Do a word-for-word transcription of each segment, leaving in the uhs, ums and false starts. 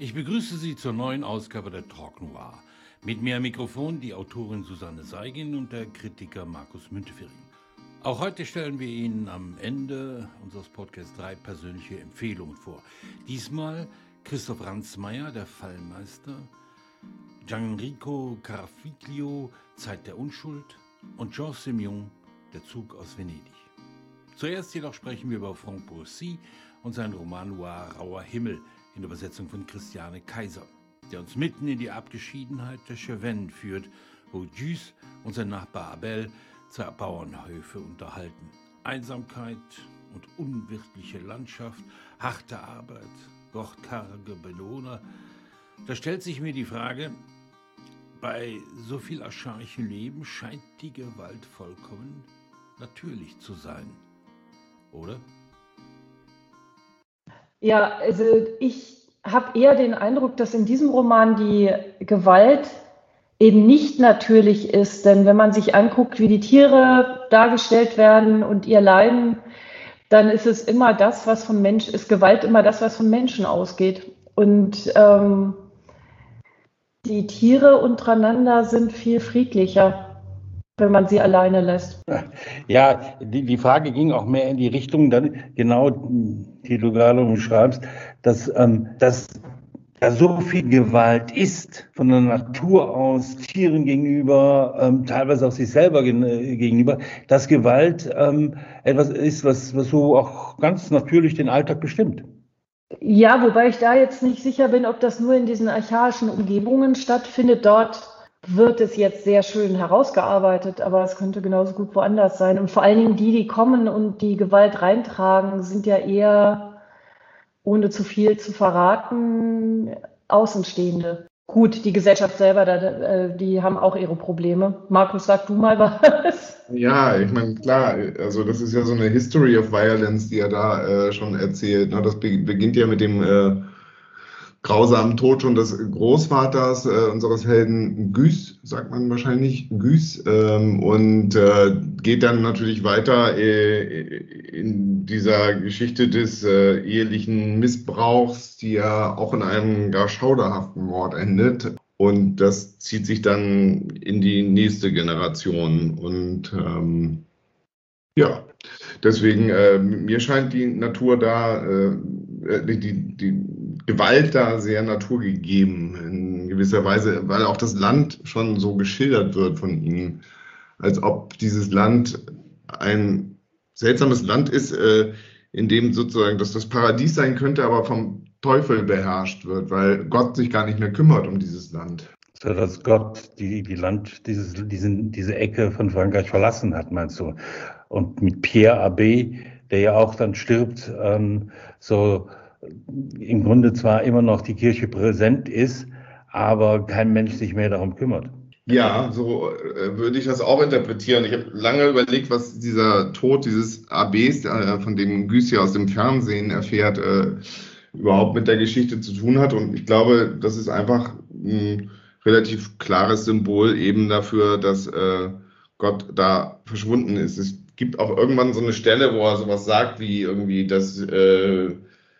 Ich begrüße Sie zur neuen Ausgabe der Talk Noir. Mit mir am Mikrofon die Autorin Susanne Seigin und der Kritiker Markus Müntefering. Auch heute stellen wir Ihnen am Ende unseres Podcasts drei persönliche Empfehlungen vor. Diesmal Christoph Ransmayr, der Fallmeister, Gianrico Carafiglio, Zeit der Unschuld und Georges Simenon, der Zug aus Venedig. Zuerst jedoch sprechen wir über Franck Bourcy und seinen Roman Noir Rauer Himmel in Übersetzung von Christiane Kaiser, der uns mitten in die Abgeschiedenheit der Cevennes führt, wo Gus und sein Nachbar Abel zwei Bauernhöfe unterhalten. Einsamkeit und unwirtliche Landschaft, harte Arbeit, wortkarge Bewohner. Da stellt sich mir die Frage, bei so viel archaischen Leben scheint die Gewalt vollkommen natürlich zu sein, oder? Ja, also ich habe eher den Eindruck, dass in diesem Roman die Gewalt eben nicht natürlich ist. Denn wenn man sich anguckt, wie die Tiere dargestellt werden und ihr Leiden, dann ist es immer das, was vom Mensch ist Gewalt immer das, was vom Menschen ausgeht. Und ähm, die Tiere untereinander sind viel friedlicher, wenn man sie alleine lässt. Ja, die, die Frage ging auch mehr in die Richtung, dann genau, die du gerade umschreibst, dass, ähm, dass da so viel Gewalt ist von der Natur aus, Tieren gegenüber, ähm, teilweise auch sich selber gen- gegenüber, dass Gewalt ähm, etwas ist, was, was so auch ganz natürlich den Alltag bestimmt. Ja, wobei ich da jetzt nicht sicher bin, ob das nur in diesen archaischen Umgebungen stattfindet. Dort wird es jetzt sehr schön herausgearbeitet, aber es könnte genauso gut woanders sein. Und vor allen Dingen die, die kommen und die Gewalt reintragen, sind ja eher, ohne zu viel zu verraten, Außenstehende. Gut, die Gesellschaft selber, da, die haben auch ihre Probleme. Markus, sag du mal was. Ja, ich meine, klar, also das ist ja so eine History of Violence, die er da äh, schon erzählt. Ne? Das be- beginnt ja mit dem äh, grausamen Tod schon des Großvaters äh, unseres Helden Gus, sagt man wahrscheinlich, Gus, ähm, und äh, geht dann natürlich weiter äh, in dieser Geschichte des äh, ehelichen Missbrauchs, die ja auch in einem gar schauderhaften Mord endet. Und das zieht sich dann in die nächste Generation. Und ähm, ja, deswegen, äh, mir scheint die Natur da, äh, die, die, die Gewalt da sehr naturgegeben in gewisser Weise, weil auch das Land schon so geschildert wird von ihm, als ob dieses Land ein seltsames Land ist, äh, in dem sozusagen das das Paradies sein könnte, aber vom Teufel beherrscht wird, weil Gott sich gar nicht mehr kümmert um dieses Land. So dass Gott die, die Land, dieses, diesen, diese Ecke von Frankreich verlassen hat, meinst du? Und mit Pierre Abbé, der ja auch dann stirbt, ähm, so im Grunde zwar immer noch die Kirche präsent ist, aber kein Mensch sich mehr darum kümmert. Ja, so äh, würde ich das auch interpretieren. Ich habe lange überlegt, was dieser Tod dieses Abbés, äh, von dem Gus ja aus dem Fernsehen erfährt, äh, überhaupt mit der Geschichte zu tun hat. Und ich glaube, das ist einfach ein relativ klares Symbol eben dafür, dass äh, Gott da verschwunden ist. Es gibt auch irgendwann so eine Stelle, wo er sowas sagt, wie irgendwie, dass äh,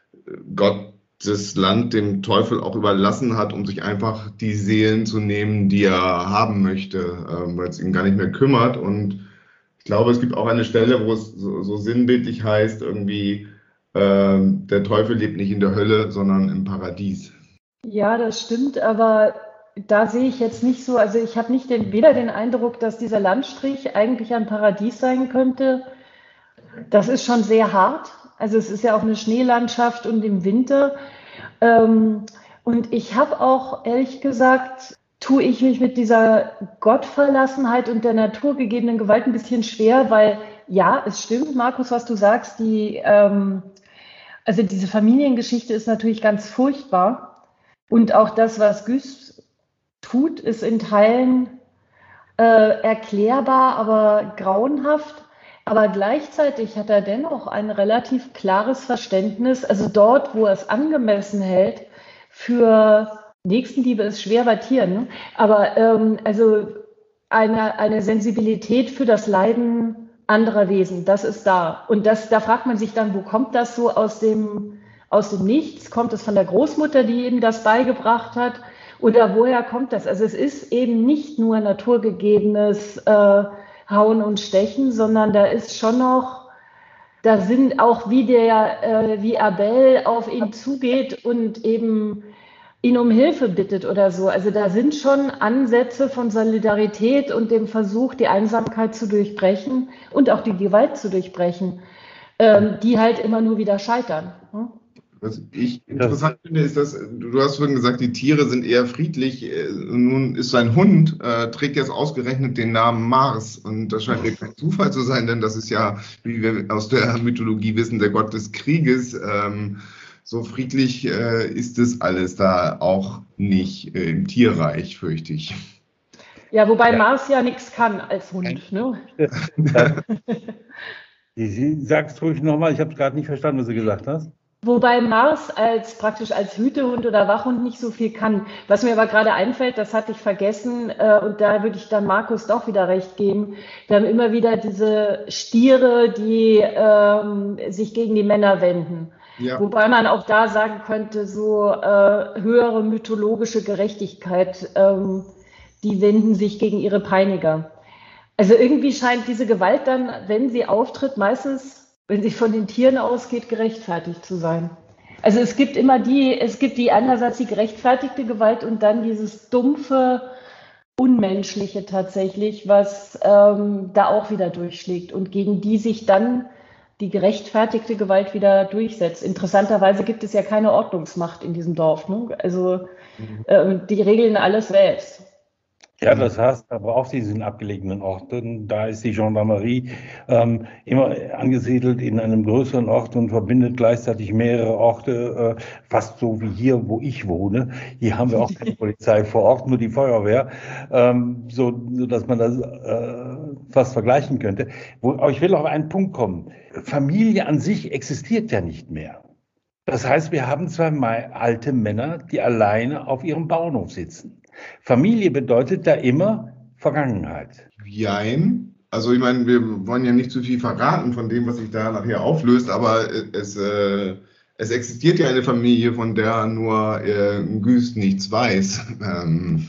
Gott das Land dem Teufel auch überlassen hat, um sich einfach die Seelen zu nehmen, die er haben möchte, ähm, weil es ihn gar nicht mehr kümmert. Und ich glaube, es gibt auch eine Stelle, wo es so, so sinnbildlich heißt, irgendwie, ähm, der Teufel lebt nicht in der Hölle, sondern im Paradies. Ja, das stimmt, aber da sehe ich jetzt nicht so, also ich habe nicht den, weder den Eindruck, dass dieser Landstrich eigentlich ein Paradies sein könnte. Das ist schon sehr hart. Also es ist ja auch eine Schneelandschaft und im Winter. Ähm, und ich habe auch, ehrlich gesagt, tue ich mich mit dieser Gottverlassenheit und der naturgegebenen Gewalt ein bisschen schwer, weil ja, es stimmt, Markus, was du sagst, die, ähm, also diese Familiengeschichte ist natürlich ganz furchtbar. Und auch das, was Gus tut, ist in Teilen äh, erklärbar, aber grauenhaft. Aber gleichzeitig hat er dennoch ein relativ klares Verständnis, also dort, wo er es angemessen hält, für Nächstenliebe ist schwer bei Tieren, ne? Aber ähm, also eine, eine Sensibilität für das Leiden anderer Wesen, das ist da. Und das, da fragt man sich dann, wo kommt das so aus dem, aus dem Nichts? Kommt es von der Großmutter, die ihm das beigebracht hat? Oder woher kommt das? Also es ist eben nicht nur naturgegebenes äh, Hauen und Stechen, sondern da ist schon noch, da sind auch wie der, äh, wie Abel auf ihn zugeht und eben ihn um Hilfe bittet oder so. Also da sind schon Ansätze von Solidarität und dem Versuch, die Einsamkeit zu durchbrechen und auch die Gewalt zu durchbrechen, ähm, die halt immer nur wieder scheitern. Hm? Was ich interessant finde, ist, dass du hast vorhin gesagt, die Tiere sind eher friedlich. Nun ist sein Hund, äh, trägt jetzt ausgerechnet den Namen Mars. Und das scheint mir kein Zufall zu sein, denn das ist ja, wie wir aus der Mythologie wissen, der Gott des Krieges. Ähm, so friedlich äh, ist es alles da auch nicht äh, im Tierreich, fürchte ich. Ja, wobei ja. Mars ja nichts kann als Hund. Ne? Sag's ruhig nochmal, ich habe gerade nicht verstanden, was du gesagt hast. Wobei Mars als praktisch als Hütehund oder Wachhund nicht so viel kann. Was mir aber gerade einfällt, das hatte ich vergessen, äh, und da würde ich dann Markus doch wieder recht geben. Wir haben immer wieder diese Stiere, die ähm, sich gegen die Männer wenden. Ja. Wobei man auch da sagen könnte, so äh, höhere mythologische Gerechtigkeit, ähm, die wenden sich gegen ihre Peiniger. Also irgendwie scheint diese Gewalt dann, wenn sie auftritt, meistens, wenn sie von den Tieren ausgeht, gerechtfertigt zu sein. Also es gibt immer die, es gibt die einerseits die gerechtfertigte Gewalt und dann dieses dumpfe, unmenschliche tatsächlich, was ähm, da auch wieder durchschlägt und gegen die sich dann die gerechtfertigte Gewalt wieder durchsetzt. Interessanterweise gibt es ja keine Ordnungsmacht in diesem Dorf. Ne? Also äh, die regeln alles selbst. Ja, das heißt, aber auf diesen abgelegenen Orten, da ist die Gendarmerie ähm, immer angesiedelt in einem größeren Ort und verbindet gleichzeitig mehrere Orte, äh, fast so wie hier, wo ich wohne. Hier haben wir auch keine Polizei vor Ort, nur die Feuerwehr, ähm, so, so dass man das äh, fast vergleichen könnte. Wo, aber ich will auf einen Punkt kommen. Familie an sich existiert ja nicht mehr. Das heißt, wir haben zwei alte Männer, die alleine auf ihrem Bauernhof sitzen. Familie bedeutet da immer Vergangenheit. Jein. Also ich meine, wir wollen ja nicht zu viel verraten von dem, was sich da nachher auflöst, aber es, äh, es existiert ja eine Familie, von der nur äh, Güst nichts weiß. Ähm,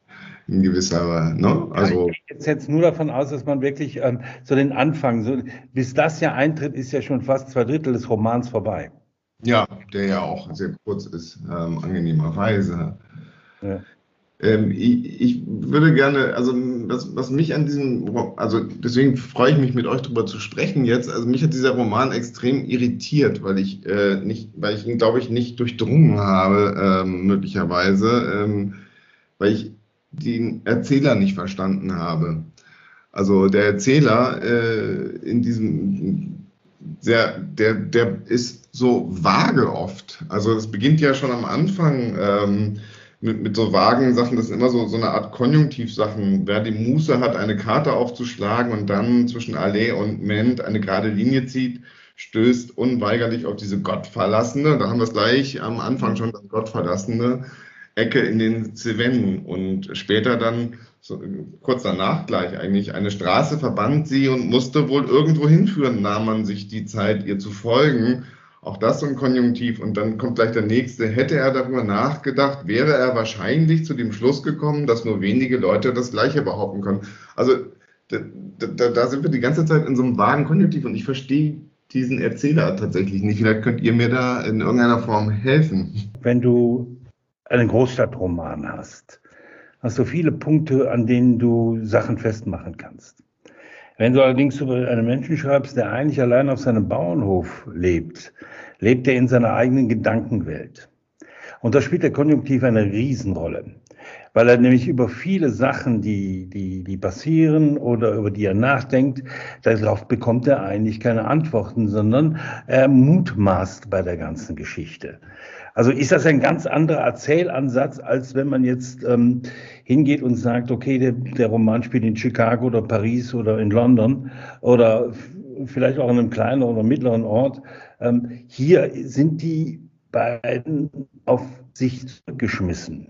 in gewisser, ne? Also. Ja, ich gehe jetzt nur davon aus, dass man wirklich ähm, so den Anfang, so, bis das ja eintritt, ist ja schon fast zwei Drittel des Romans vorbei. Ja, der ja auch sehr kurz ist, ähm, angenehmerweise. Ja. Ähm, ich, ich würde gerne, also was, was mich an diesem, also deswegen freue ich mich mit euch drüber zu sprechen jetzt. Also mich hat dieser Roman extrem irritiert, weil ich äh, nicht, weil ich ihn, glaube ich, nicht durchdrungen habe, ähm, möglicherweise, ähm, weil ich den Erzähler nicht verstanden habe. Also der Erzähler äh, in diesem sehr, der, der ist so vage oft. Also es beginnt ja schon am Anfang. Ähm, Mit, mit so vagen Sachen, das ist immer so, so eine Art Konjunktivsachen. Wer die Muße hat, eine Karte aufzuschlagen und dann zwischen Allee und Ment eine gerade Linie zieht, stößt unweigerlich auf diese Gottverlassene, da haben wir es gleich am Anfang schon, das Gottverlassene, Ecke in den Cevennen. Und später dann, so, kurz danach gleich eigentlich, eine Straße verband sie und musste wohl irgendwo hinführen, nahm man sich die Zeit, ihr zu folgen. Auch das so ein Konjunktiv. Und dann kommt gleich der nächste. Hätte er darüber nachgedacht, wäre er wahrscheinlich zu dem Schluss gekommen, dass nur wenige Leute das Gleiche behaupten können. Also da, da, da sind wir die ganze Zeit in so einem vagen Konjunktiv und ich verstehe diesen Erzähler tatsächlich nicht. Vielleicht könnt ihr mir da in irgendeiner Form helfen. Wenn du einen Großstadtroman hast, hast du viele Punkte, an denen du Sachen festmachen kannst. Wenn du allerdings über einen Menschen schreibst, der eigentlich allein auf seinem Bauernhof lebt, lebt er in seiner eigenen Gedankenwelt. Und da spielt der Konjunktiv eine Riesenrolle, weil er nämlich über viele Sachen, die, die, die passieren oder über die er nachdenkt, darauf bekommt er eigentlich keine Antworten, sondern er mutmaßt bei der ganzen Geschichte. Also ist das ein ganz anderer Erzählansatz, als wenn man jetzt ähm, hingeht und sagt, okay, der, der Roman spielt in Chicago oder Paris oder in London oder vielleicht auch in einem kleinen oder mittleren Ort. Ähm, hier sind die beiden auf sich zurückgeschmissen.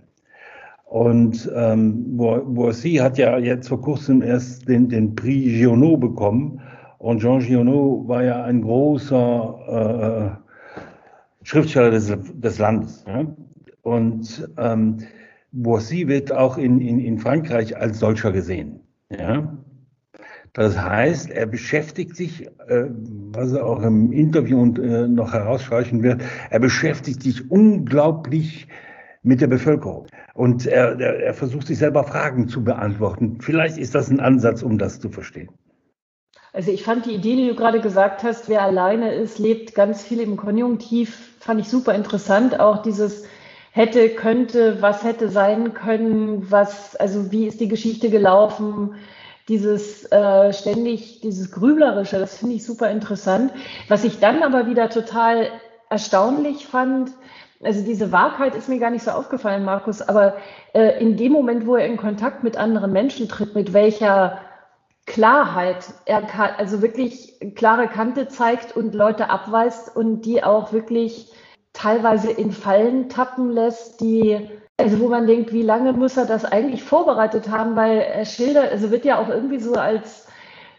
Und ähm, Boissy hat ja jetzt vor kurzem erst den, den Prix Giono bekommen. Und Jean Giono war ja ein großer äh, Schriftsteller des, des Landes. Ja? Und ähm, Boissy wird auch in, in, in Frankreich als solcher gesehen. Ja? Das heißt, er beschäftigt sich, äh, was er auch im Interview und, äh, noch herausstreichen wird, er beschäftigt sich unglaublich mit der Bevölkerung. Und er, er, er versucht sich selber Fragen zu beantworten. Vielleicht ist das ein Ansatz, um das zu verstehen. Also ich fand die Idee, die du gerade gesagt hast, wer alleine ist, lebt ganz viel im Konjunktiv, fand ich super interessant. Auch dieses hätte, könnte, was hätte sein können, was, also wie ist die Geschichte gelaufen, dieses äh, ständig, dieses Grüblerische, das finde ich super interessant. Was ich dann aber wieder total erstaunlich fand, also diese Wahrheit ist mir gar nicht so aufgefallen, Markus, aber äh, in dem Moment, wo er in Kontakt mit anderen Menschen tritt, mit welcher Klarheit, er kann, also wirklich klare Kante zeigt und Leute abweist und die auch wirklich teilweise in Fallen tappen lässt, die, also wo man denkt, wie lange muss er das eigentlich vorbereitet haben, weil er schildert, also wird ja auch irgendwie so als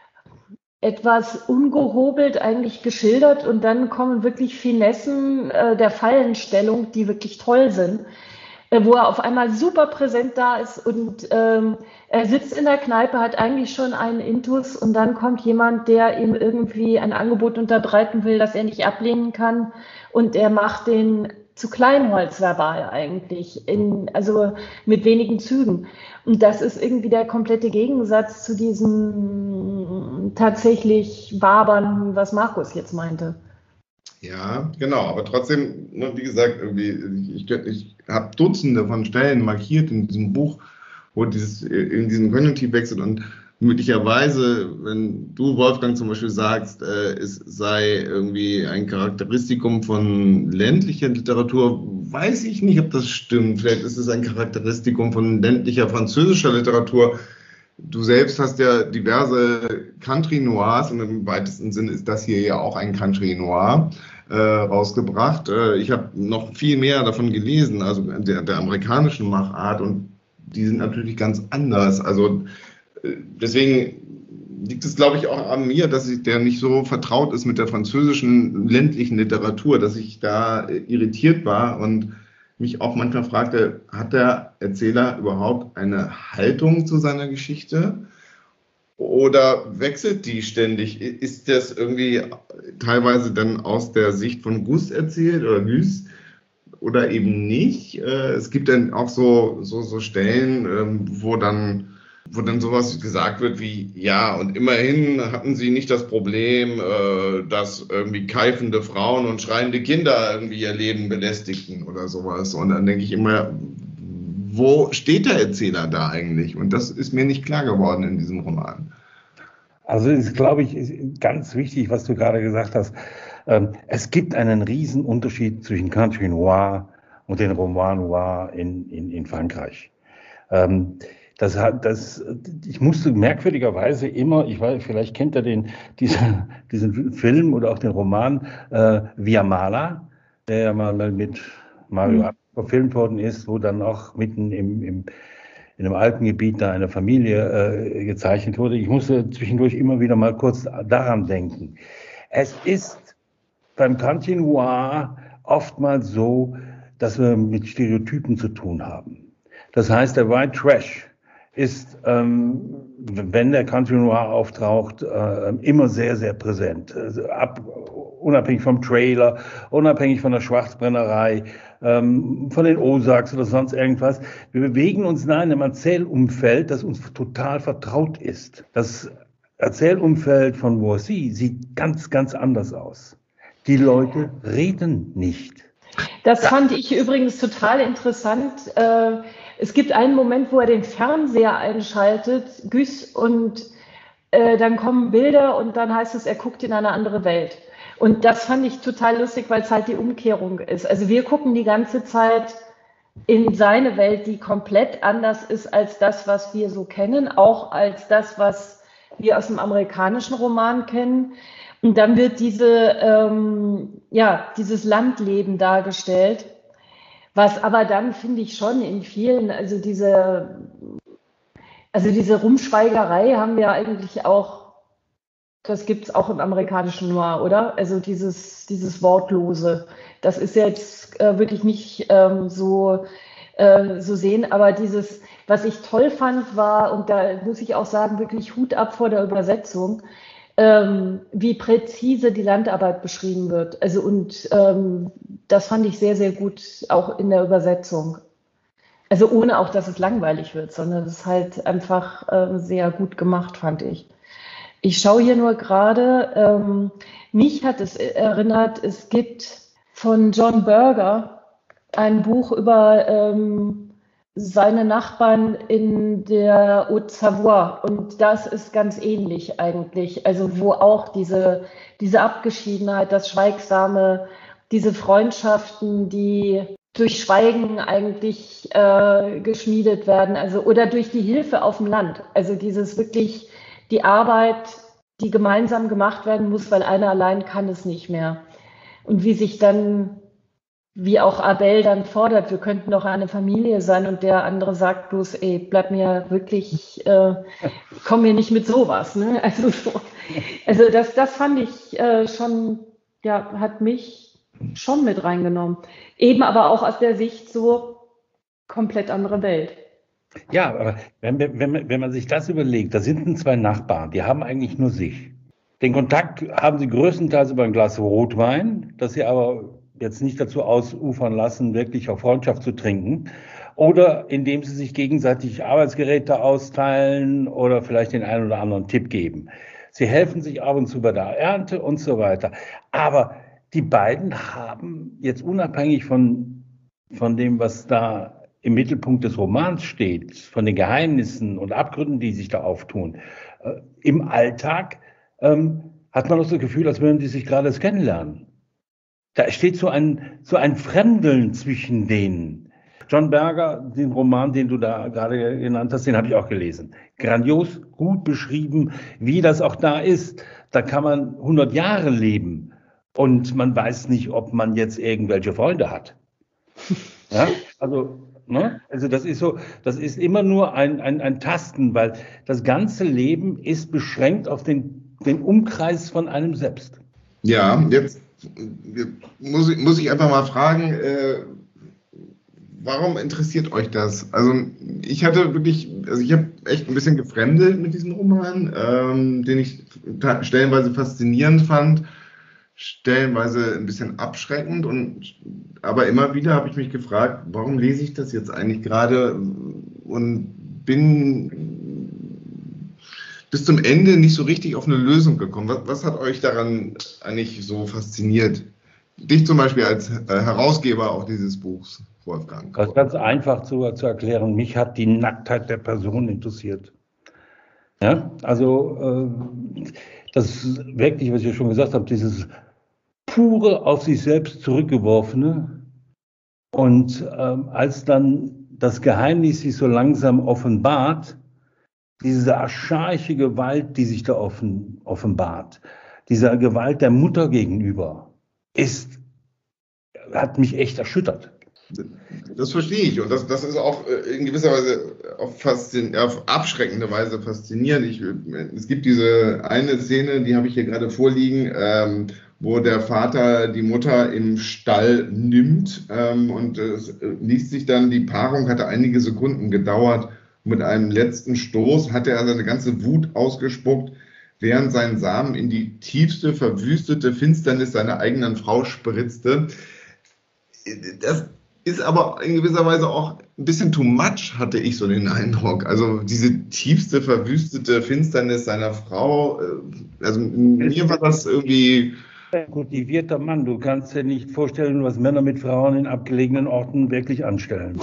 etwas ungehobelt eigentlich geschildert und dann kommen wirklich Finessen äh, der Fallenstellung, die wirklich toll sind, äh, wo er auf einmal super präsent da ist und ähm, er sitzt in der Kneipe, hat eigentlich schon einen Intus und dann kommt jemand, der ihm irgendwie ein Angebot unterbreiten will, das er nicht ablehnen kann und er macht den zu Kleinholz verbal eigentlich, in, also mit wenigen Zügen. Und das ist irgendwie der komplette Gegensatz zu diesem tatsächlich Wabern, was Markus jetzt meinte. Ja, genau, aber trotzdem, ne, wie gesagt, irgendwie, ich, ich, ich habe Dutzende von Stellen markiert in diesem Buch, wo dieses in diesen Konjunktiv wechselt und möglicherweise, wenn du, Wolfgang, zum Beispiel sagst, äh, es sei irgendwie ein Charakteristikum von ländlicher Literatur, weiß ich nicht, ob das stimmt. Vielleicht ist es ein Charakteristikum von ländlicher französischer Literatur. Du selbst hast ja diverse Country Noirs und im weitesten Sinne ist das hier ja auch ein Country Noir äh, rausgebracht. Äh, ich habe noch viel mehr davon gelesen, also der, der amerikanischen Machart, und die sind natürlich ganz anders. Also äh, deswegen liegt es, glaube ich, auch an mir, dass ich der nicht so vertraut ist mit der französischen ländlichen Literatur, dass ich da äh, irritiert war und mich auch manchmal fragte, hat der Erzähler überhaupt eine Haltung zu seiner Geschichte oder wechselt die ständig? Ist das irgendwie teilweise dann aus der Sicht von Gus erzählt oder Gus oder eben nicht? Es gibt dann auch so, so, so Stellen, wo dann wo dann sowas gesagt wird wie, ja, und immerhin hatten sie nicht das Problem, äh, dass irgendwie keifende Frauen und schreiende Kinder irgendwie ihr Leben belästigten oder sowas. Und dann denke ich immer, wo steht der Erzähler da eigentlich? Und das ist mir nicht klar geworden in diesem Roman. Also ist, glaube ich, ist ganz wichtig, was du gerade gesagt hast. Ähm, es gibt einen riesen Unterschied zwischen Country Noir und den Roman Noir in, in, in Frankreich. Ähm, Das hat, das, ich musste merkwürdigerweise immer, ich weiß, vielleicht kennt ihr den, diesen, diesen Film oder auch den Roman äh, Via Mala, der ja mal mit Mario mhm. verfilmt worden ist, wo dann auch mitten im, im, in einem Alpengebiet da eine Familie äh, gezeichnet wurde. Ich musste zwischendurch immer wieder mal kurz daran denken. Es ist beim Country Noir oftmals so, dass wir mit Stereotypen zu tun haben. Das heißt, der White Trash ist, ähm, wenn der Country Noir auftaucht, äh, immer sehr, sehr präsent. Also ab, unabhängig vom Trailer, unabhängig von der Schwarzbrennerei, ähm, von den Ozarks oder sonst irgendwas. Wir bewegen uns in einem Erzählumfeld, das uns total vertraut ist. Das Erzählumfeld von Boissy sieht ganz, ganz anders aus. Die Leute reden nicht. Das fand ich übrigens total interessant. Äh, Es gibt einen Moment, wo er den Fernseher einschaltet, Gus, und äh, dann kommen Bilder und dann heißt es, er guckt in eine andere Welt. Und das fand ich total lustig, weil es halt die Umkehrung ist. Also wir gucken die ganze Zeit in seine Welt, die komplett anders ist als das, was wir so kennen, auch als das, was wir aus dem amerikanischen Roman kennen. Und dann wird diese, ähm, ja, dieses Landleben dargestellt. Was aber dann, finde ich, schon in vielen, also diese, also diese Rumschweigerei haben wir eigentlich auch, das gibt es auch im amerikanischen Noir, oder? Also dieses, dieses Wortlose, das ist jetzt äh, wirklich nicht ähm, so, äh, so sehen, aber dieses, was ich toll fand, war, und da muss ich auch sagen, wirklich Hut ab vor der Übersetzung, ähm, wie präzise die Landarbeit beschrieben wird. Also und ähm, das fand ich sehr, sehr gut auch in der Übersetzung. Also ohne auch, dass es langweilig wird, sondern es ist halt einfach äh, sehr gut gemacht, fand ich. Ich schaue hier nur gerade, ähm, mich hat es erinnert, es gibt von John Berger ein Buch über ähm, seine Nachbarn in der Haute-Savoie und das ist ganz ähnlich eigentlich, also wo auch diese, diese Abgeschiedenheit, das Schweigsame, diese Freundschaften, die durch Schweigen eigentlich äh, geschmiedet werden, also oder durch die Hilfe auf dem Land, also dieses wirklich die Arbeit, die gemeinsam gemacht werden muss, weil einer allein kann es nicht mehr und wie sich dann wie auch Abel dann fordert, wir könnten doch eine Familie sein und der andere sagt bloß, ey, bleib mir wirklich, äh, komm mir nicht mit sowas. Ne? Also, so. also das, das fand ich äh, schon, ja, hat mich schon mit reingenommen. Eben aber auch aus der Sicht so komplett andere Welt. Ja, aber wenn, wenn, wenn man sich das überlegt, da sind zwei Nachbarn, die haben eigentlich nur sich. Den Kontakt haben sie größtenteils über ein Glas Rotwein, das sie aber jetzt nicht dazu ausufern lassen, wirklich auf Freundschaft zu trinken. Oder indem sie sich gegenseitig Arbeitsgeräte austeilen oder vielleicht den einen oder anderen Tipp geben. Sie helfen sich ab und zu bei der Ernte und so weiter. Aber die beiden haben jetzt unabhängig von, von dem, was da im Mittelpunkt des Romans steht, von den Geheimnissen und Abgründen, die sich da auftun, äh, im Alltag ähm, hat man auch das Gefühl, als würden die sich gerade erst kennenlernen. Da steht so ein, so ein Fremdeln zwischen denen. John Berger, den Roman, den du da gerade genannt hast, den habe ich auch gelesen. Grandios, gut beschrieben, wie das auch da ist. Da kann man hundert Jahre leben und man weiß nicht, ob man jetzt irgendwelche Freunde hat. Ja, also, ne? Also das ist so, das ist immer nur ein, ein, ein Tasten, weil das ganze Leben ist beschränkt auf den, den Umkreis von einem selbst. Ja, jetzt muss ich, muss ich einfach mal fragen, äh, warum interessiert euch das? Also ich hatte wirklich, also ich habe echt ein bisschen gefremdelt mit diesem Roman, ähm, den ich stellenweise faszinierend fand, stellenweise ein bisschen abschreckend und aber immer wieder habe ich mich gefragt, warum lese ich das jetzt eigentlich gerade und bin bis zum Ende nicht so richtig auf eine Lösung gekommen. Was, was hat euch daran eigentlich so fasziniert? Dich zum Beispiel als äh, Herausgeber auch dieses Buchs, Wolfgang. Das ist ganz einfach zu, zu erklären. Mich hat die Nacktheit der Person interessiert. Ja, also äh, das wirklich, was ich schon gesagt habe, dieses pure auf sich selbst zurückgeworfene und ähm, als dann das Geheimnis sich so langsam offenbart, diese archaische Gewalt, die sich da offen, offenbart, dieser Gewalt der Mutter gegenüber, ist, hat mich echt erschüttert. Das verstehe ich und das, das ist auch in gewisser Weise auf, faszin- auf abschreckende Weise faszinierend. Ich, es gibt diese eine Szene, die habe ich hier gerade vorliegen, ähm, wo der Vater die Mutter im Stall nimmt ähm, und es liest sich dann, die Paarung hatte einige Sekunden gedauert. Mit einem letzten Stoß hatte er seine ganze Wut ausgespuckt, während sein Samen in die tiefste, verwüstete Finsternis seiner eigenen Frau spritzte. Das ist aber in gewisser Weise auch ein bisschen too much, hatte ich so den Eindruck. Also diese tiefste, verwüstete Finsternis seiner Frau, also mir war das irgendwie... Ein kultivierter Mann, du kannst dir nicht vorstellen, was Männer mit Frauen in abgelegenen Orten wirklich anstellen.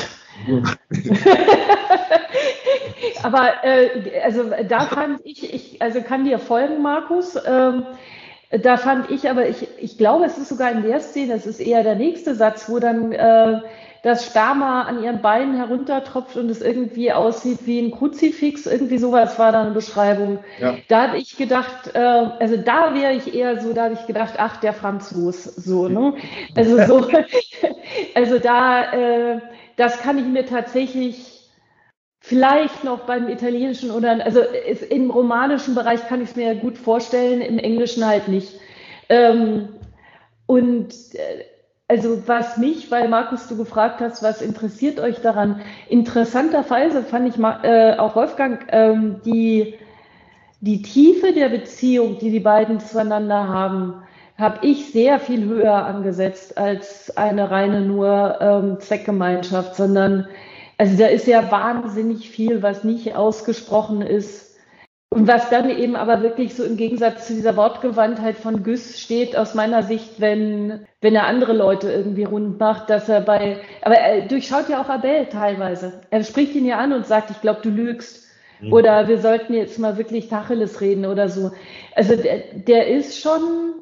Aber äh, also da fand ich, ich, also kann dir folgen, Markus, ähm, da fand ich aber, ich, ich glaube, es ist sogar in der Szene, es ist eher der nächste Satz, wo dann äh, das Sperma an ihren Beinen heruntertropft und es irgendwie aussieht wie ein Kruzifix, irgendwie sowas war da eine Beschreibung. Ja. Da habe ich gedacht, äh, also da wäre ich eher so, da habe ich gedacht, ach, der Franzos, so, ne? Also so, also da, äh, das kann ich mir tatsächlich vielleicht noch beim Italienischen oder, also im romanischen Bereich kann ich es mir gut vorstellen, im Englischen halt nicht. Ähm, und äh, Also was mich, weil Markus, du gefragt hast, was interessiert euch daran? Interessanterweise fand ich mal, äh, auch Wolfgang, ähm, die, die Tiefe der Beziehung, die die beiden zueinander haben, habe ich sehr viel höher angesetzt als eine reine nur ähm, Zweckgemeinschaft, sondern also da ist ja wahnsinnig viel, was nicht ausgesprochen ist. Und was dann eben aber wirklich so im Gegensatz zu dieser Wortgewandtheit von Güss steht, aus meiner Sicht, wenn, wenn er andere Leute irgendwie rund macht, dass er bei, aber er durchschaut ja auch Abel teilweise. Er spricht ihn ja an und sagt, ich glaube, du lügst. Mhm. Oder wir sollten jetzt mal wirklich Tacheles reden oder so. Also der, der ist schon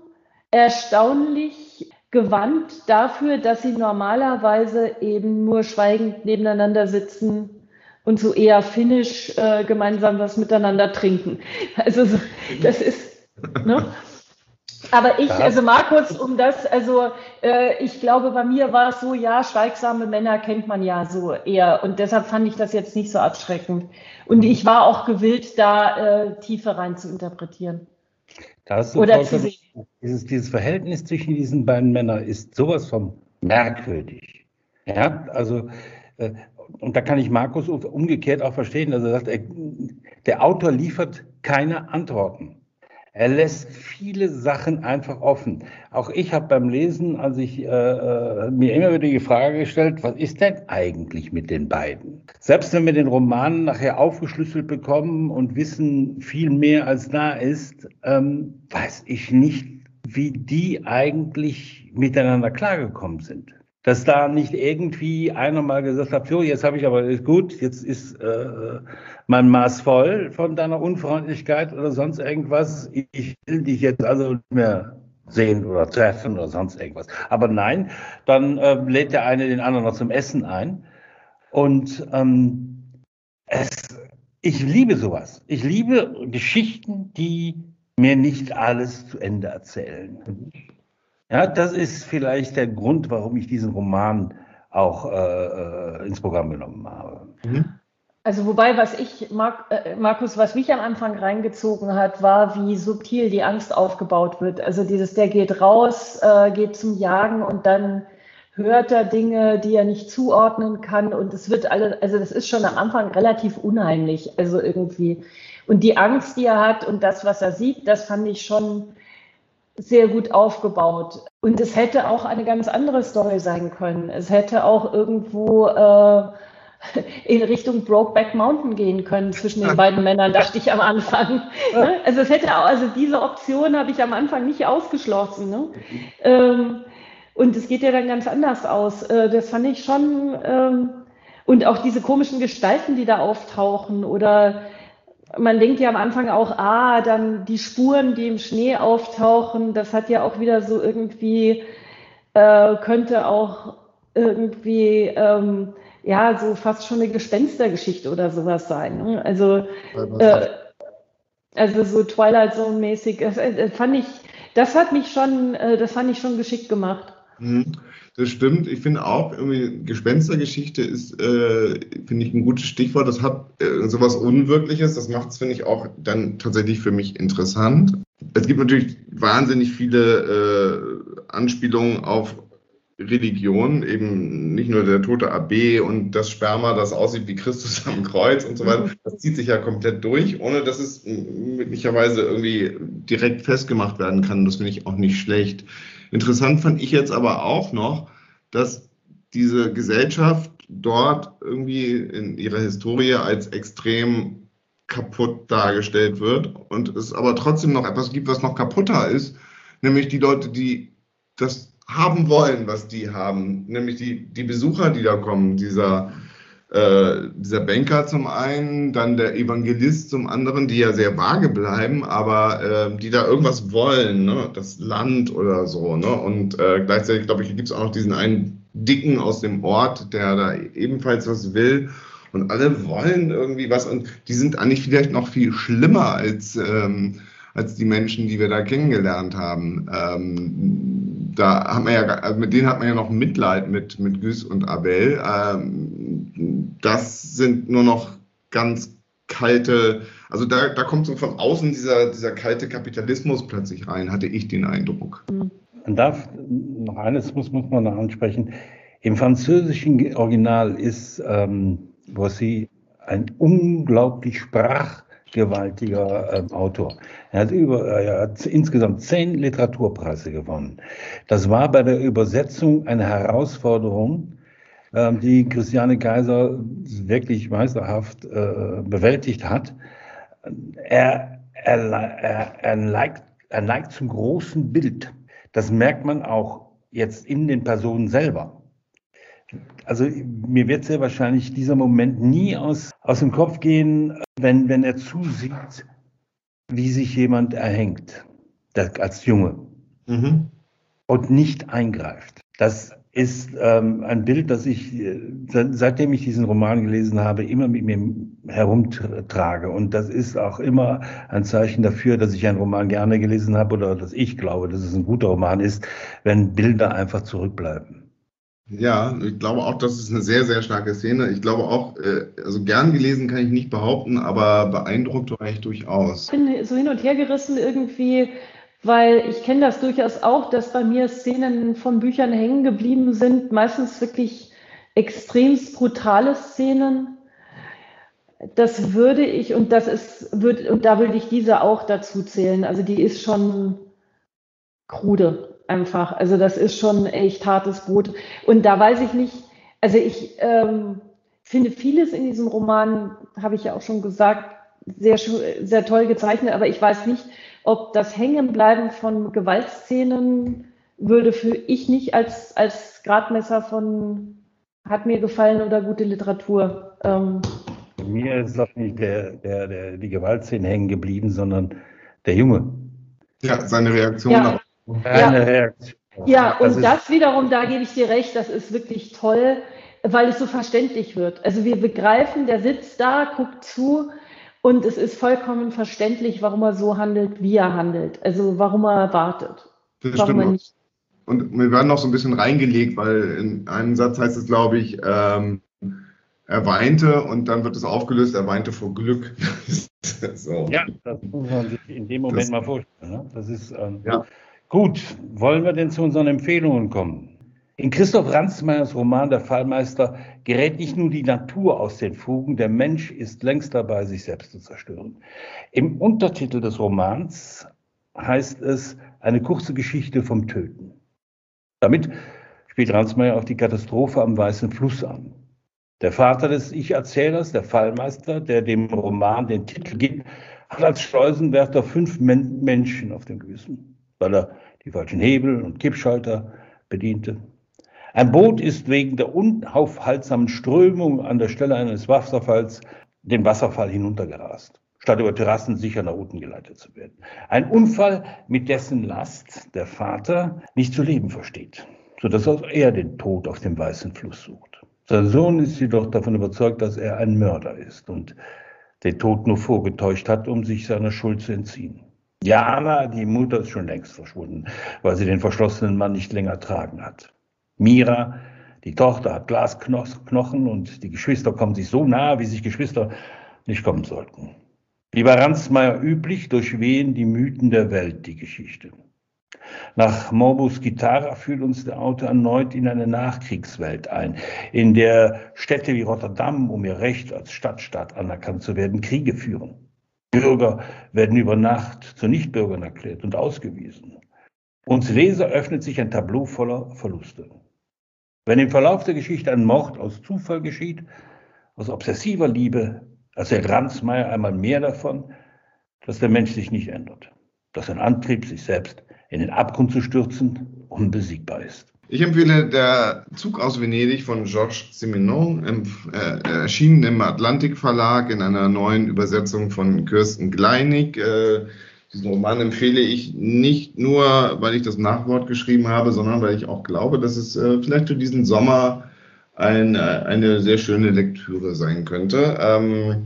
erstaunlich gewandt dafür, dass sie normalerweise eben nur schweigend nebeneinander sitzen und so eher finnisch äh, gemeinsam was miteinander trinken. Also so, das ist, ne? Aber ich, also Markus, um das, also äh, ich glaube, bei mir war es so, ja, schweigsame Männer kennt man ja so eher und deshalb fand ich das jetzt nicht so abschreckend. Und ich war auch gewillt, da äh, Tiefe rein zu interpretieren. Da hast du Oder zu sehen. Dieses, dieses Verhältnis zwischen diesen beiden Männern ist sowas von merkwürdig. Ja, also äh, und da kann ich Markus umgekehrt auch verstehen, dass er sagt, er, der Autor liefert keine Antworten. Er lässt viele Sachen einfach offen. Auch ich habe beim Lesen, als ich äh, mir immer wieder die Frage gestellt, was ist denn eigentlich mit den beiden? Selbst wenn wir den Roman nachher aufgeschlüsselt bekommen und wissen viel mehr als da ist, ähm, weiß ich nicht, wie die eigentlich miteinander klargekommen sind. Dass da nicht irgendwie einer mal gesagt hat, so, jetzt habe ich aber, ist gut, jetzt ist äh, mein Maß voll von deiner Unfreundlichkeit oder sonst irgendwas. Ich will dich jetzt also nicht mehr sehen oder treffen oder sonst irgendwas. Aber nein, dann äh, lädt der eine den anderen noch zum Essen ein. Und ähm, es, ich liebe sowas. Ich liebe Geschichten, die mir nicht alles zu Ende erzählen. Ja, das ist vielleicht der Grund, warum ich diesen Roman auch äh, ins Programm genommen habe. Also wobei, was ich, Mark, äh, Markus, was mich am Anfang reingezogen hat, war, wie subtil die Angst aufgebaut wird. Also dieses, der geht raus, äh, geht zum Jagen und dann hört er Dinge, die er nicht zuordnen kann und es wird alle, also das ist schon am Anfang relativ unheimlich, also irgendwie. Und die Angst, die er hat und das, was er sieht, das fand ich schon sehr gut aufgebaut. Und es hätte auch eine ganz andere Story sein können. Es hätte auch irgendwo äh, in Richtung Brokeback Mountain gehen können zwischen den beiden Männern, dachte ich am Anfang. Ne? Also es hätte auch, also diese Option habe ich am Anfang nicht ausgeschlossen. Ne? Ähm, und es geht ja dann ganz anders aus. Äh, das fand ich schon. Ähm, und auch diese komischen Gestalten, die da auftauchen oder man denkt ja am Anfang auch, ah, dann die Spuren, die im Schnee auftauchen, das hat ja auch wieder so irgendwie, äh, könnte auch irgendwie, ähm, ja, so fast schon eine Gespenstergeschichte oder sowas sein. Ne? Also, äh, also so Twilight Zone-mäßig, das, das fand ich, das hat mich schon, äh, das fand ich schon geschickt gemacht. Mhm. Das stimmt. Ich finde auch, irgendwie Gespenstergeschichte ist, äh, finde ich, ein gutes Stichwort. Das hat äh, sowas Unwirkliches. Das macht es, finde ich, auch dann tatsächlich für mich interessant. Es gibt natürlich wahnsinnig viele äh, Anspielungen auf Religion, eben nicht nur der tote Abbé und das Sperma, das aussieht wie Christus am Kreuz und so weiter. Das zieht sich ja komplett durch, ohne dass es möglicherweise irgendwie direkt festgemacht werden kann. Das finde ich auch nicht schlecht. Interessant fand ich jetzt aber auch noch, dass diese Gesellschaft dort irgendwie in ihrer Historie als extrem kaputt dargestellt wird und es aber trotzdem noch etwas gibt, was noch kaputter ist, nämlich die Leute, die das haben wollen, was die haben, nämlich die, die Besucher, die da kommen, dieser Äh, dieser Banker zum einen, dann der Evangelist zum anderen, die ja sehr vage bleiben, aber äh, die da irgendwas wollen, ne? Das Land oder so. Ne? Und äh, gleichzeitig, glaube ich, gibt es auch noch diesen einen Dicken aus dem Ort, der da ebenfalls was will. Und alle wollen irgendwie was. Und die sind eigentlich vielleicht noch viel schlimmer als, ähm, als die Menschen, die wir da kennengelernt haben. Ähm, da hat man ja, also mit denen hat man ja noch Mitleid mit, mit Güss und Abel. Ähm, das sind nur noch ganz kalte, also da, da kommt so von außen dieser, dieser kalte Kapitalismus plötzlich rein, hatte ich den Eindruck. man darf, noch eines muss, muss man noch ansprechen. Im französischen Original ist ähm, Boissy ein unglaublich sprachgewaltiger ähm, Autor. Er hat, über, er hat insgesamt zehn Literaturpreise gewonnen. Das war bei der Übersetzung eine Herausforderung, ähm, die Christiane Kaiser wirklich meisterhaft äh, bewältigt hat. Er, er, er, er, neigt, er neigt zum großen Bild. Das merkt man auch jetzt in den Personen selber. Also mir wird sehr wahrscheinlich dieser Moment nie aus, aus dem Kopf gehen, wenn, wenn er zusieht, wie sich jemand erhängt, das, als Junge, mhm. und nicht eingreift. Das ist ähm, ein Bild, das ich, seitdem ich diesen Roman gelesen habe, immer mit mir herumtrage. Und das ist auch immer ein Zeichen dafür, dass ich einen Roman gerne gelesen habe oder dass ich glaube, dass es ein guter Roman ist, wenn Bilder einfach zurückbleiben. Ja, ich glaube auch, das ist eine sehr, sehr starke Szene. Ich glaube auch, also gern gelesen kann ich nicht behaupten, aber beeindruckt war ich durchaus. Ich bin so hin und her gerissen irgendwie, weil ich kenne das durchaus auch, dass bei mir Szenen von Büchern hängen geblieben sind, meistens wirklich extremst brutale Szenen. Das würde ich, und das ist, würde, und da würde ich diese auch dazu zählen. Also die ist schon krude. Einfach, also das ist schon echt hartes Brot. Und da weiß ich nicht, also ich ähm, finde vieles in diesem Roman, habe ich ja auch schon gesagt, sehr, sehr toll gezeichnet, aber ich weiß nicht, ob das Hängenbleiben von Gewaltszenen würde für ich nicht als, als Gradmesser von hat mir gefallen oder gute Literatur. Ähm. Mir ist doch nicht der, der, der, die Gewaltszenen hängen geblieben, sondern der Junge. Ja, seine Reaktion ja. auf Keine ja. Reaktion. Ja, und das, das wiederum, da gebe ich dir recht, das ist wirklich toll, weil es so verständlich wird. Also wir begreifen, der sitzt da, guckt zu und es ist vollkommen verständlich, warum er so handelt, wie er handelt. Also warum er wartet. Das warum stimmt. Er nicht. Und wir werden noch so ein bisschen reingelegt, weil in einem Satz heißt es, glaube ich, ähm, er weinte und dann wird es aufgelöst, er weinte vor Glück. So. Ja, das muss man sich in dem Moment das, mal vorstellen. Ne? Das ist ähm, ja. Gut, wollen wir denn zu unseren Empfehlungen kommen? In Christoph Ransmayers Roman Der Fallmeister gerät nicht nur die Natur aus den Fugen, der Mensch ist längst dabei, sich selbst zu zerstören. Im Untertitel des Romans heißt es eine kurze Geschichte vom Töten. Damit spielt Ransmayer auf die Katastrophe am Weißen Fluss an. Der Vater des Ich-Erzählers, der Fallmeister, der dem Roman den Titel gibt, hat als Schleusenwärter fünf Men- Menschen auf dem Gewissen, weil er die falschen Hebel und Kippschalter bediente. Ein Boot ist wegen der unaufhaltsamen Strömung an der Stelle eines Wasserfalls den Wasserfall hinuntergerast, statt über Terrassen sicher nach unten geleitet zu werden. Ein Unfall, mit dessen Last der Vater nicht zu leben versteht, sodass auch er den Tod auf dem Weißen Fluss sucht. Sein Sohn ist jedoch davon überzeugt, dass er ein Mörder ist und den Tod nur vorgetäuscht hat, um sich seiner Schuld zu entziehen. Jana, die Mutter, ist schon längst verschwunden, weil sie den verschlossenen Mann nicht länger tragen hat. Mira, die Tochter, hat Glasknochen und die Geschwister kommen sich so nahe, wie sich Geschwister nicht kommen sollten. Wie bei Ransmayer üblich, durchwehen die Mythen der Welt die Geschichte. Nach Morbus Gittara führt uns der Autor erneut in eine Nachkriegswelt ein, in der Städte wie Rotterdam, um ihr Recht als Stadtstaat anerkannt zu werden, Kriege führen. Bürger werden über Nacht zu Nichtbürgern erklärt und ausgewiesen. Uns Leser öffnet sich ein Tableau voller Verluste. Wenn im Verlauf der Geschichte ein Mord aus Zufall geschieht, aus obsessiver Liebe, erzählt Ransmayer einmal mehr davon, dass der Mensch sich nicht ändert, dass sein Antrieb, sich selbst in den Abgrund zu stürzen, unbesiegbar ist. Ich empfehle Der Zug aus Venedig von Georges Simenon, äh, erschienen im Atlantik Verlag in einer neuen Übersetzung von Kirsten Gleinig. Äh, diesen Roman empfehle ich nicht nur, weil ich das Nachwort geschrieben habe, sondern weil ich auch glaube, dass es äh, vielleicht für diesen Sommer ein, eine sehr schöne Lektüre sein könnte. Ähm,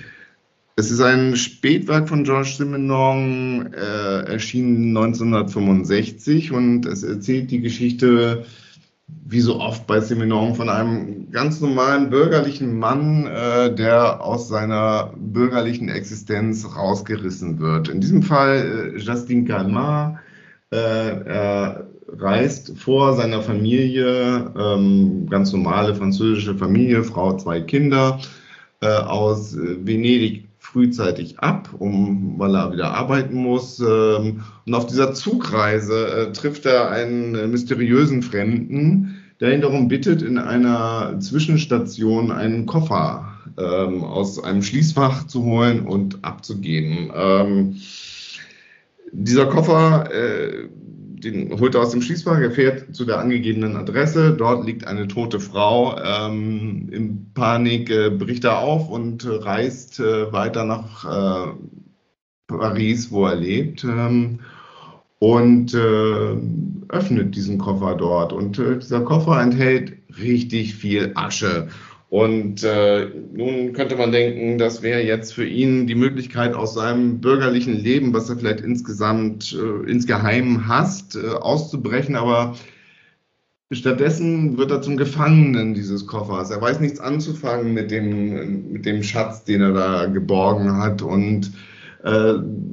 Es ist ein Spätwerk von Georges Simenon, äh, erschienen neunzehnhundertfünfundsechzig, und es erzählt die Geschichte, wie so oft bei Simenon, von einem ganz normalen bürgerlichen Mann, äh, der aus seiner bürgerlichen Existenz rausgerissen wird. In diesem Fall äh, Justin Calment, äh, er reist vor seiner Familie, ähm, ganz normale französische Familie, Frau, zwei Kinder, äh, aus Venedig frühzeitig ab, um, weil er wieder arbeiten muss. Ähm, und auf dieser Zugreise äh, trifft er einen äh, mysteriösen Fremden, der ihn darum bittet, in einer Zwischenstation einen Koffer ähm, aus einem Schließfach zu holen und abzugeben. Ähm, dieser Koffer, äh, den holt er aus dem Schließfach, er fährt zu der angegebenen Adresse, dort liegt eine tote Frau. Ähm, in Panik äh, bricht er auf und äh, reist äh, weiter nach äh, Paris, wo er lebt. Ähm, und äh, öffnet diesen Koffer dort. Und äh, dieser Koffer enthält richtig viel Asche. Und äh, nun könnte man denken, das wäre jetzt für ihn die Möglichkeit, aus seinem bürgerlichen Leben, was er vielleicht insgesamt äh, insgeheim hasst, äh, auszubrechen. Aber stattdessen wird er zum Gefangenen dieses Koffers. Er weiß nichts anzufangen mit dem, mit dem Schatz, den er da geborgen hat. Und äh,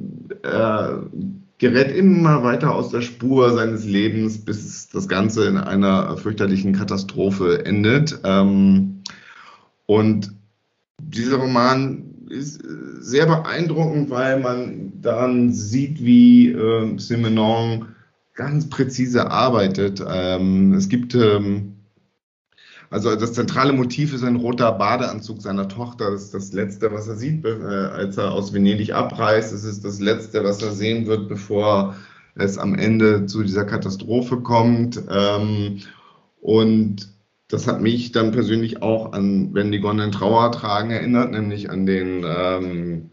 er gerät immer weiter aus der Spur seines Lebens, bis das Ganze in einer fürchterlichen Katastrophe endet. Ähm, und dieser Roman ist sehr beeindruckend, weil man daran sieht, wie äh, Simenon ganz präzise arbeitet. Ähm, es gibt, ähm, also das zentrale Motiv ist ein roter Badeanzug seiner Tochter. Das ist das Letzte, was er sieht, äh, als er aus Venedig abreist. Es ist das Letzte, was er sehen wird, bevor es am Ende zu dieser Katastrophe kommt. Ähm, und das hat mich dann persönlich auch an Wenn die Gonnen Trauer tragen erinnert, nämlich an den ähm,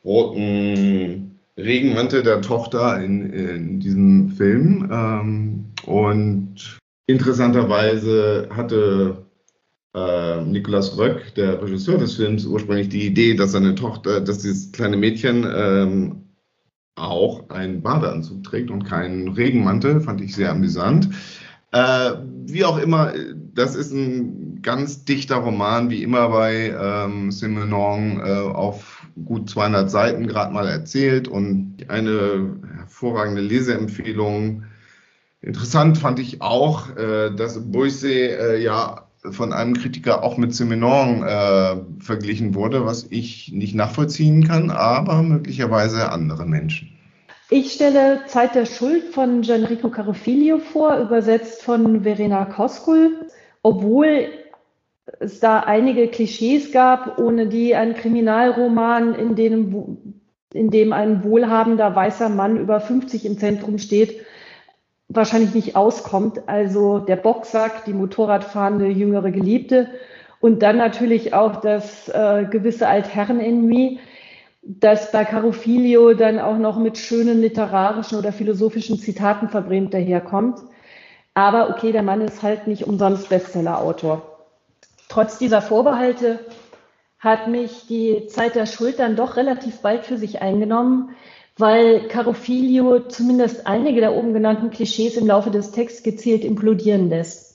roten Regenmantel der Tochter in, in diesem Film. Ähm, und interessanterweise hatte äh, Nicolas Roeg, der Regisseur des Films, ursprünglich die Idee, dass seine Tochter, dass dieses kleine Mädchen ähm, auch einen Badeanzug trägt und keinen Regenmantel. Fand ich sehr amüsant. Äh, wie auch immer, das ist ein ganz dichter Roman, wie immer bei ähm, Simenon, äh, auf gut zweihundert Seiten gerade mal erzählt und eine hervorragende Leseempfehlung. Interessant fand ich auch, äh, dass Boyce äh, ja von einem Kritiker auch mit Simenon äh, verglichen wurde, was ich nicht nachvollziehen kann, aber möglicherweise andere Menschen. Ich stelle Zeit der Schuld von Gianrico Carofiglio vor, übersetzt von Verena Koskul, obwohl es da einige Klischees gab, ohne die ein Kriminalroman, in dem, in dem ein wohlhabender weißer Mann über fünfzig im Zentrum steht, wahrscheinlich nicht auskommt. Also der Boxsack, die Motorradfahrende jüngere Geliebte und dann natürlich auch das äh, gewisse Altherren-Ennui, das bei Carofiglio dann auch noch mit schönen literarischen oder philosophischen Zitaten verbrämt daherkommt. Aber okay, der Mann ist halt nicht umsonst Bestseller-Autor. Trotz dieser Vorbehalte hat mich die Zeit der Schuld dann doch relativ bald für sich eingenommen, weil Carofiglio zumindest einige der oben genannten Klischees im Laufe des Texts gezielt implodieren lässt.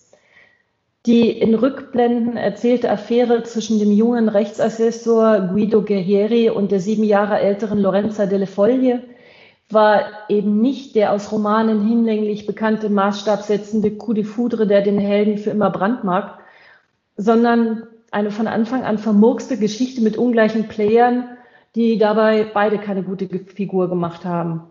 Die in Rückblenden erzählte Affäre zwischen dem jungen Rechtsassessor Guido Guerrieri und der sieben Jahre älteren Lorenza delle Foglie war eben nicht der aus Romanen hinlänglich bekannte maßstabsetzende Coup de foudre, der den Helden für immer brandmarkt, sondern eine von Anfang an vermurkste Geschichte mit ungleichen Playern, die dabei beide keine gute Figur gemacht haben.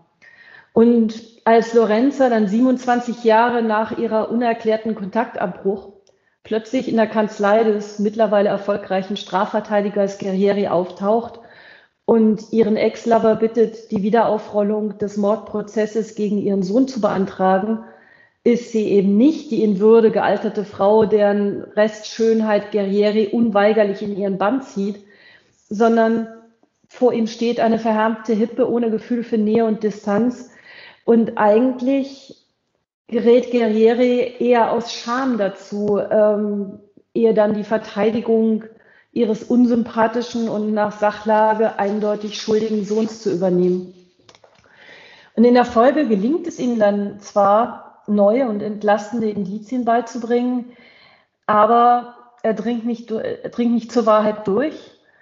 Und als Lorenza dann siebenundzwanzig Jahre nach ihrer unerklärten Kontaktabbruch plötzlich in der Kanzlei des mittlerweile erfolgreichen Strafverteidigers Guerrieri auftaucht und ihren Ex-Lover bittet, die Wiederaufrollung des Mordprozesses gegen ihren Sohn zu beantragen, ist sie eben nicht die in Würde gealterte Frau, deren Restschönheit Guerrieri unweigerlich in ihren Bann zieht, sondern vor ihm steht eine verhärmte Hippe ohne Gefühl für Nähe und Distanz. Und eigentlich gerät Guerrieri eher aus Scham dazu, ähm, ehe dann die Verteidigung ihres unsympathischen und nach Sachlage eindeutig schuldigen Sohns zu übernehmen. Und in der Folge gelingt es ihm dann zwar, neue und entlastende Indizien beizubringen, aber er dringt nicht, er dringt nicht zur Wahrheit durch.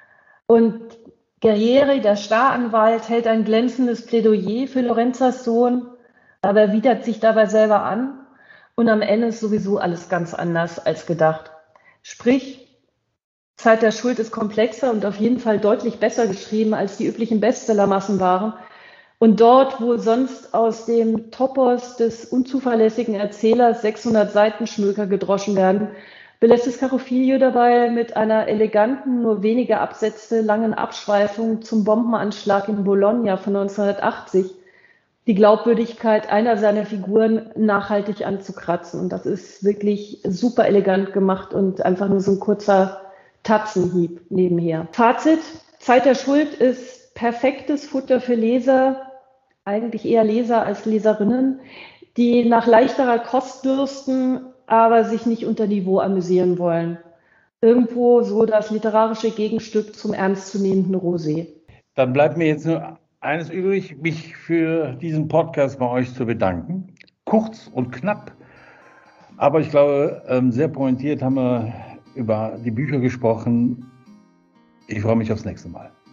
Und Guerrieri, der Staranwalt, hält ein glänzendes Plädoyer für Lorenzas Sohn, aber er widert sich dabei selber an und am Ende ist sowieso alles ganz anders als gedacht. Sprich, Zeit der Schuld ist komplexer und auf jeden Fall deutlich besser geschrieben, als die üblichen Bestsellermassen waren. Und dort, wo sonst aus dem Topos des unzuverlässigen Erzählers sechshundert Seitenschmöker gedroschen werden, belässt es Caro Figlio dabei mit einer eleganten, nur wenige Absätze langen Abschweifung zum Bombenanschlag in Bologna von neunzehnhundertachtzig die Glaubwürdigkeit einer seiner Figuren nachhaltig anzukratzen. Und das ist wirklich super elegant gemacht und einfach nur so ein kurzer Tatzenhieb nebenher. Fazit: Zeit der Schuld ist perfektes Futter für Leser, eigentlich eher Leser als Leserinnen, die nach leichterer Kost dürsten, aber sich nicht unter Niveau amüsieren wollen. Irgendwo so das literarische Gegenstück zum ernstzunehmenden Rosé. Dann bleibt mir jetzt nur eines übrig, mich für diesen Podcast bei euch zu bedanken. Kurz und knapp, aber ich glaube, sehr pointiert haben wir über die Bücher gesprochen. Ich freue mich aufs nächste Mal.